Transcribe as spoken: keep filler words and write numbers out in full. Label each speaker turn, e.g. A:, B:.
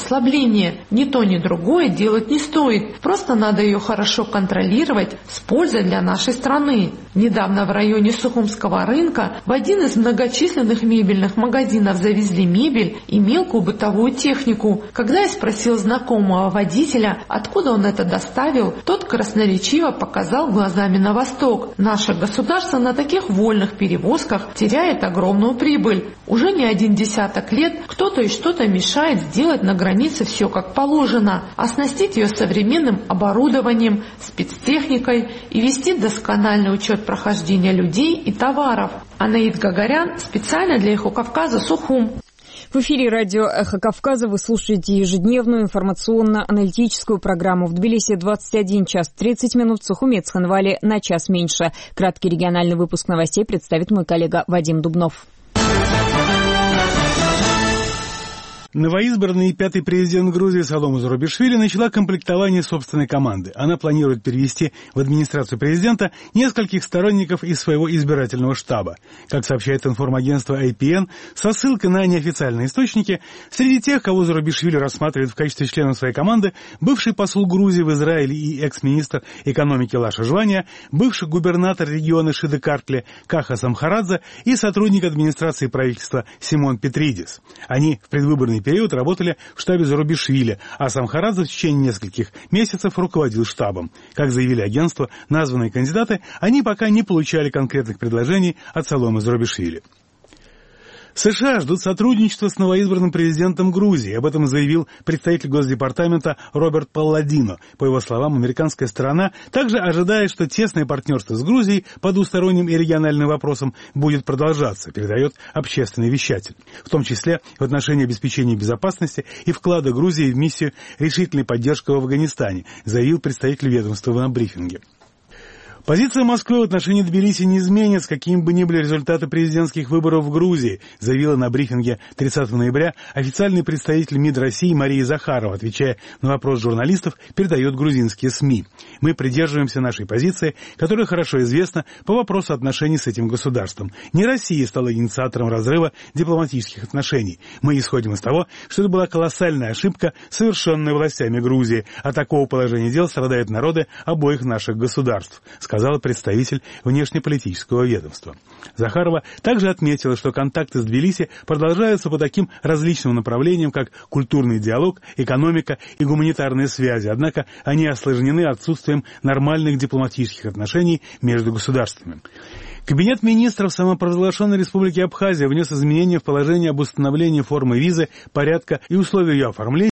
A: послабление. Ни то, ни другое делать не стоит. Просто надо ее хорошо контролировать с пользой для нашей страны. Недавно в районе Сухумского рынка в один из многочисленных мебельных магазинов завезли мебель и мелкую бытовую технику. Когда я спросил знакомого водителя, откуда он это доставил, тот красноречиво показал глазами на восток. Наше государство на таких вольных перевозках теряет огромную прибыль. Уже не один десяток лет кто-то и что-то мешает сделать на границе все как положено, оснастить ее современным оборудованием, спецтехникой и вести доскональный учет прохождения людей и товаров. Анаит Гагарян специально для «Эхо Кавказа», Сухум.
B: В эфире радио «Эхо Кавказа» вы слушаете ежедневную информационно-аналитическую программу. В Тбилиси двадцать один час тридцать минут, в Сухуме и Цхинвале на час меньше. Краткий региональный выпуск новостей представит мой коллега Вадим Дубнов.
C: Новоизбранный пятый президент Грузии Саломе Зурабишвили начала комплектование собственной команды. Она планирует перевести в администрацию президента нескольких сторонников из своего избирательного штаба. Как сообщает информагентство эй пи эн, со ссылкой на неофициальные источники, среди тех, кого Зурабишвили рассматривает в качестве члена своей команды, бывший посол Грузии в Израиле и экс-министр экономики Лаша Жвания, бывший губернатор региона Шиды-Картле Каха Самхарадзе и сотрудник администрации правительства Симон Петридис. Они в предвыборный период работали в штабе Зурабишвили, а Самхарадзе в течение нескольких месяцев руководил штабом. Как заявили агентство, названные кандидаты, они пока не получали конкретных предложений от Саломе Зурабишвили. США ждут сотрудничества с новоизбранным президентом Грузии. Об этом заявил представитель Госдепартамента Роберт Палладино. По его словам, американская сторона также ожидает, что тесное партнерство с Грузией по двусторонним и региональным вопросам будет продолжаться, передает общественный вещатель. В том числе в отношении обеспечения безопасности и вклада Грузии в миссию решительной поддержки в Афганистане, заявил представитель ведомства на брифинге. Позиция Москвы в отношении Тбилиси не изменится, какими бы ни были результаты президентских выборов в Грузии, заявила на брифинге тридцатого ноября официальный представитель МИД России Мария Захарова, отвечая на вопрос журналистов, передает грузинские СМИ. Мы придерживаемся нашей позиции, которая хорошо известна по вопросу отношений с этим государством. Не Россия стала инициатором разрыва дипломатических отношений. Мы исходим из того, что это была колоссальная ошибка, совершенная властями Грузии. От такого положения дел страдают народы обоих наших государств, сказал представитель внешнеполитического ведомства. Захарова также отметила, что контакты с Тбилиси продолжаются по таким различным направлениям, как культурный диалог, экономика и гуманитарные связи, однако они осложнены отсутствием нормальных дипломатических отношений между государствами. Кабинет министров самопровозглашенной республики Абхазия внес изменения в положение об установлении формы визы, порядка и условий ее оформления